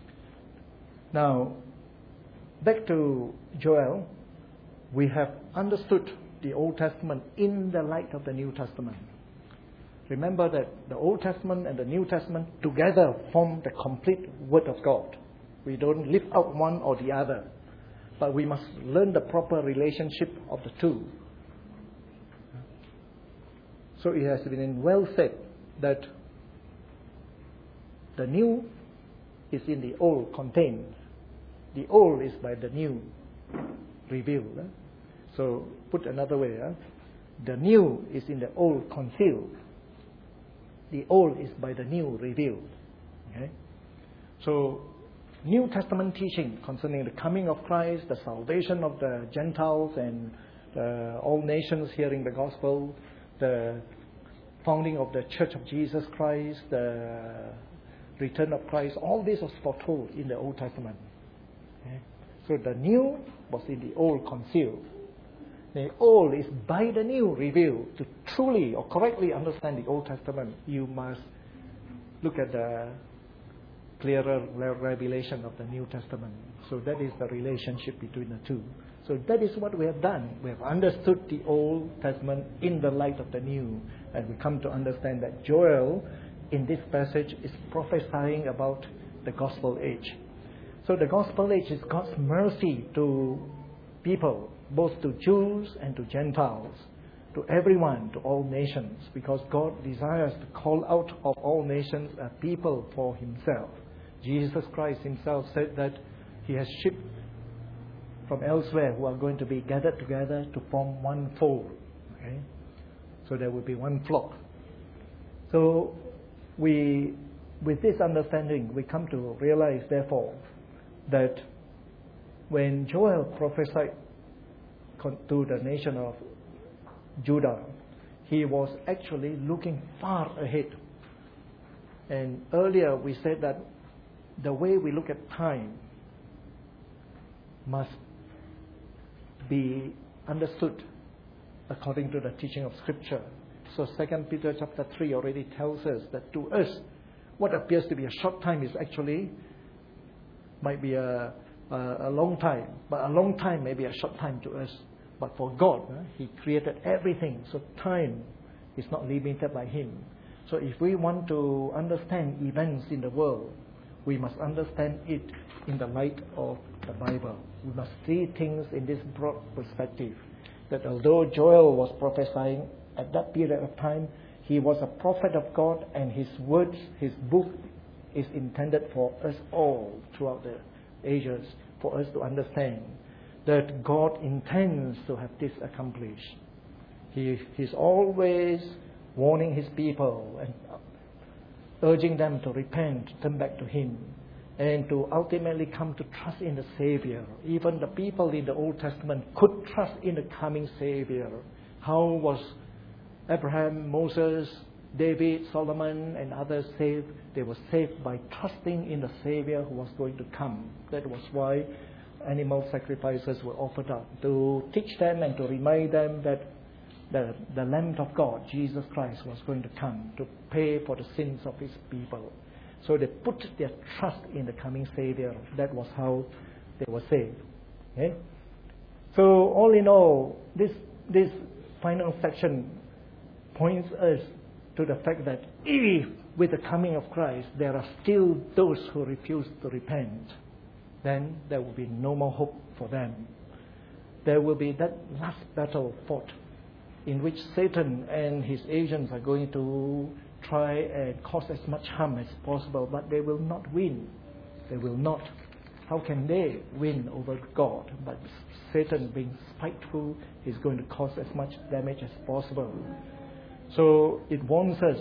Now, back to Joel. We have understood the Old Testament in the light of the New Testament. Remember that the Old Testament and the New Testament together form the complete Word of God. We don't lift out one or the other, but we must learn the proper relationship of the two. So it has been well said that the new is in the old contained. The old is by the new revealed. So put another way, the new is in the old concealed. The old is by the new revealed. Okay? So New Testament teaching concerning the coming of Christ, the salvation of the Gentiles and all nations hearing the gospel, the founding of the Church of Jesus Christ, the return of Christ, all this was foretold in the Old Testament. Okay? So the new was in the old concealed. The old is by the new revealed. To truly or correctly understand the Old Testament, you must look at the clearer revelation of the New Testament. So that is the relationship between the two. So that is what we have done. We have understood the Old Testament in the light of the New. And we come to understand that Joel, in this passage, is prophesying about the gospel age. So the gospel age is God's mercy to people, both to Jews and to Gentiles, to everyone, to all nations, because God desires to call out of all nations a people for himself. Jesus Christ himself said that he has sheep from elsewhere who are going to be gathered together to form one fold. Okay? So there will be one flock. So with this understanding, we come to realize, therefore, that when Joel prophesied to the nation of Judah, he was actually looking far ahead. And earlier we said that the way we look at time must be understood according to the teaching of Scripture. So 2 Peter chapter 3 already tells us that to us, what appears to be a short time is actually might be a long time, but a long time may be a short time to us. But for God, He created everything, so time is not limited by Him. So if we want to understand events in the world, we must understand it in the light of the Bible. We must see things in this broad perspective. That although Joel was prophesying at that period of time, he was a prophet of God, and his words, his book, is intended for us all throughout the ages, for us to understand that God intends to have this accomplished. He's always warning his people and urging them to repent, turn back to Him, and to ultimately come to trust in the Savior. Even the people in the Old Testament could trust in the coming Savior. How was Abraham, Moses, David, Solomon, and others saved? They were saved by trusting in the Savior who was going to come. That was why animal sacrifices were offered up, to teach them and to remind them that the Lamb of God, Jesus Christ, was going to come to pay for the sins of His people. So they put their trust in the coming Savior. That was how they were saved. Okay? So all in all, this final section points us to the fact that if with the coming of Christ there are still those who refuse to repent, then there will be no more hope for them. There will be that last battle fought, in which Satan and his agents are going to try and cause as much harm as possible, but they will not win. They will not. How can they win over God? But Satan, being spiteful, is going to cause as much damage as possible. So it warns us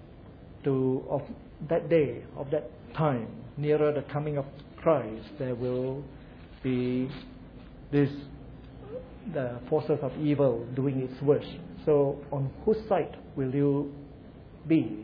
of that day, of that time, nearer the coming of Christ, there will be the forces of evil doing its worst. So on whose side will you be?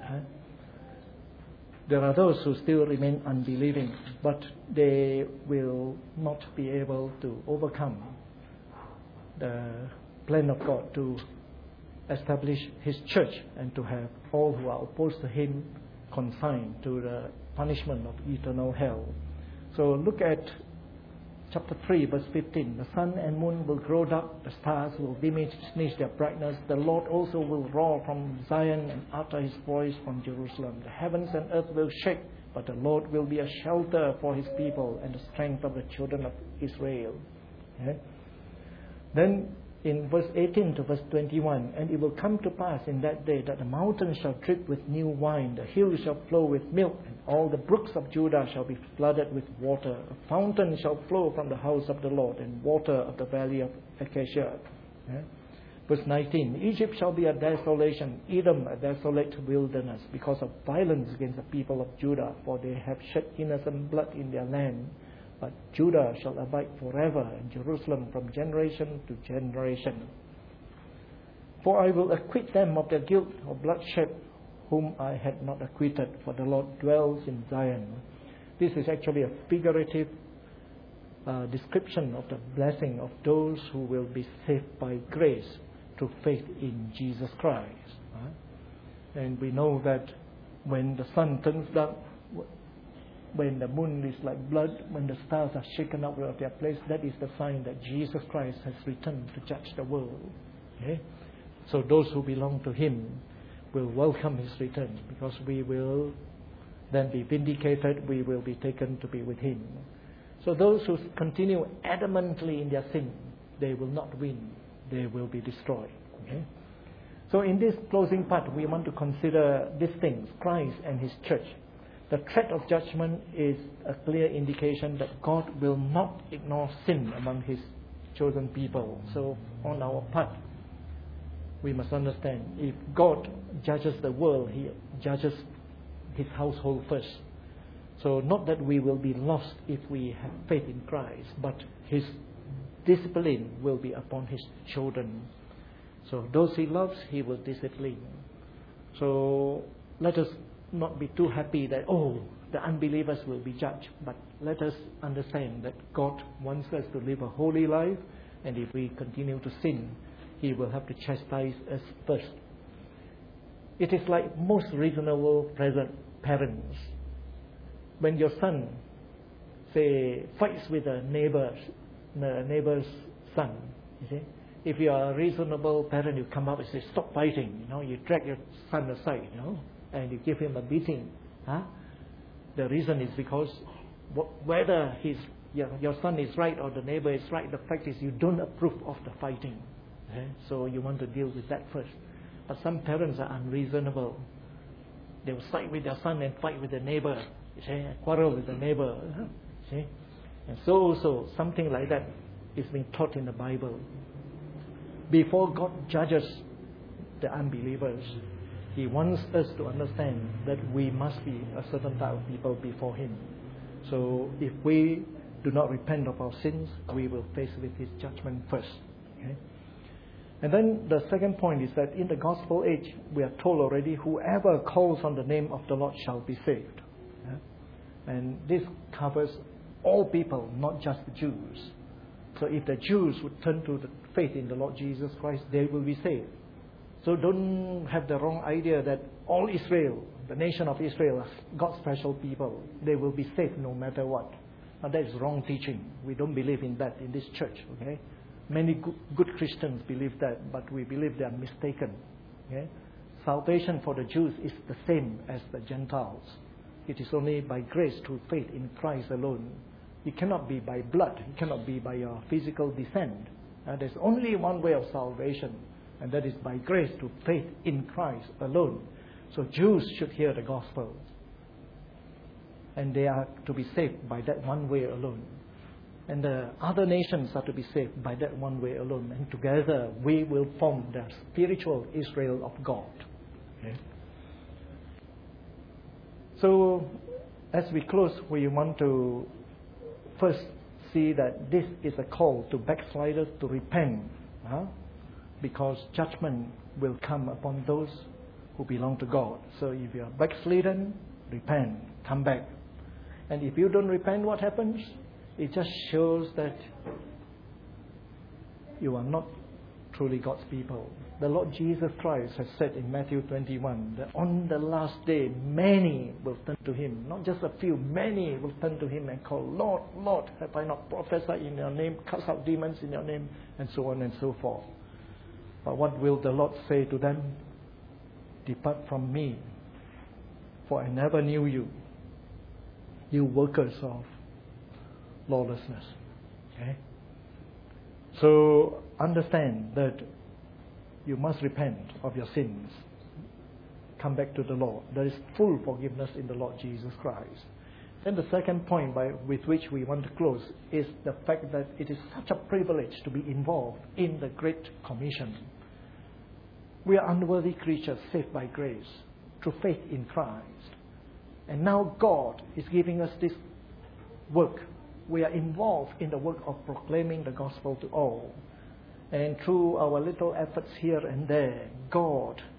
There are those who still remain unbelieving, but they will not be able to overcome the plan of God to establish His church and to have all who are opposed to Him consigned to the punishment of eternal hell. So look at chapter 3, verse 15. The sun and moon will grow dark, the stars will diminish their brightness. The Lord also will roar from Zion and utter His voice from Jerusalem. The heavens and earth will shake, but the Lord will be a shelter for His people and the strength of the children of Israel. Okay? Then in verse 18 to verse 21, and it will come to pass in that day that the mountains shall drip with new wine, the hills shall flow with milk, and all the brooks of Judah shall be flooded with water. A fountain shall flow from the house of the Lord, and water of the valley of Acacia. Yeah? Verse 19, Egypt shall be a desolation, Edom a desolate wilderness, because of violence against the people of Judah, for they have shed innocent blood in their land. But Judah shall abide forever, and Jerusalem from generation to generation. For I will acquit them of their guilt of bloodshed, whom I had not acquitted, for the Lord dwells in Zion. This is actually a figurative description of the blessing of those who will be saved by grace through faith in Jesus Christ. And we know that when the sun turns dark, when the moon is like blood, when the stars are shaken out of their place, that is the sign that Jesus Christ has returned to judge the world. Okay? So those who belong to Him will welcome His return, because we will then be vindicated, we will be taken to be with Him. So those who continue adamantly in their sin, they will not win, they will be destroyed. Okay? So in this closing part, we want to consider these things, Christ and His church. The threat of judgment is a clear indication that God will not ignore sin among His chosen people. So on our part, we must understand, if God judges the world, He judges His household first. So not that we will be lost if we have faith in Christ, but His discipline will be upon His children. So those He loves, He will discipline. So let us not be too happy that, the unbelievers will be judged. But let us understand that God wants us to live a holy life, and if we continue to sin, He will have to chastise us first. It is like most reasonable parents. When your son, say, fights with the neighbor's son, you see, if you are a reasonable parent, you come up and say, stop fighting. You drag your son aside, and you give him a beating. The reason is because whether your son is right or the neighbor is right, the fact is you don't approve of the fighting. So you want to deal with that first. But some parents are unreasonable. They will side with their son and fight with the neighbor. Quarrel with the neighbor. See? And so something like that is being taught in the Bible. Before God judges the unbelievers, He wants us to understand that we must be a certain type of people before Him. So if we do not repent of our sins, we will face with His judgment first. Okay? And then the second point is that in the gospel age, we are told already, whoever calls on the name of the Lord shall be saved. And this covers all people, not just the Jews. So if the Jews would turn to the faith in the Lord Jesus Christ, they will be saved. So don't have the wrong idea that all Israel, the nation of Israel, are God's special people. They will be saved no matter what. Now that is wrong teaching. We don't believe in that in this church. Okay? Many good Christians believe that, but we believe they are mistaken. Okay? Salvation for the Jews is the same as the Gentiles. It is only by grace through faith in Christ alone. It cannot be by blood. It cannot be by your physical descent. There's only one way of salvation, and that is by grace through faith in Christ alone. So Jews should hear the gospel, and they are to be saved by that one way alone. And the other nations are to be saved by that one way alone. And together we will form the spiritual Israel of God. Okay? So as we close, we want to first see that this is a call to backsliders to repent. Because judgment will come upon those who belong to God. So if you are backslidden, repent, come back. And if you don't repent, what happens? It just shows that you are not truly God's people. The Lord Jesus Christ has said in Matthew 21 that on the last day, many will turn to Him. Not just a few, many will turn to Him and call, Lord, Lord, have I not prophesied in Your name, cast out demons in Your name, and so on and so forth. But what will the Lord say to them? Depart from me, for I never knew you, you workers of lawlessness. Okay? So understand that you must repent of your sins. Come back to the Lord. There is full forgiveness in the Lord Jesus Christ. Then the second point with which we want to close is the fact that it is such a privilege to be involved in the Great Commission. We are unworthy creatures saved by grace through faith in Christ. And now God is giving us this work. We are involved in the work of proclaiming the gospel to all. And through our little efforts here and there, God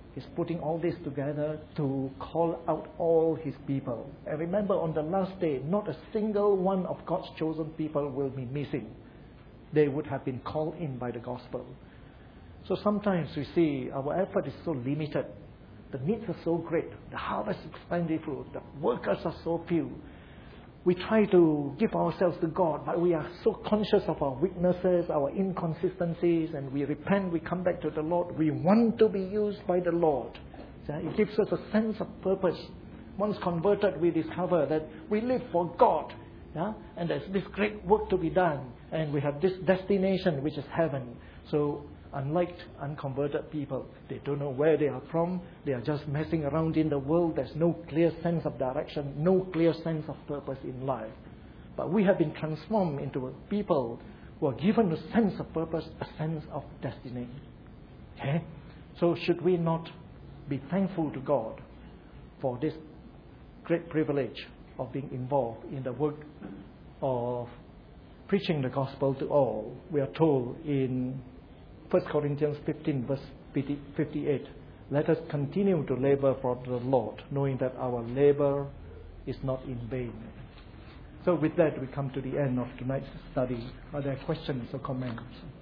He's putting all this together to call out all His people. And remember, on the last day, not a single one of God's chosen people will be missing. They would have been called in by the gospel. So sometimes we see our effort is so limited. The needs are so great. The harvest is plentiful. The workers are so few. We try to give ourselves to God, but we are so conscious of our weaknesses, our inconsistencies, and we repent, we come back to the Lord. We want to be used by the Lord. It gives us a sense of purpose. Once converted, we discover that we live for God. And there's this great work to be done. And we have this destination, which is heaven. So unlike unconverted people, they don't know where they are from. They are just messing around in the world. There's no clear sense of direction, no clear sense of purpose in life. But we have been transformed into a people who are given a sense of purpose, a sense of destiny. Okay? So should we not be thankful to God for this great privilege of being involved in the work of preaching the gospel to all? We are told in 1 Corinthians 15, verse 58, let us continue to labor for the Lord, knowing that our labor is not in vain. So with that, we come to the end of tonight's study. Are there questions or comments?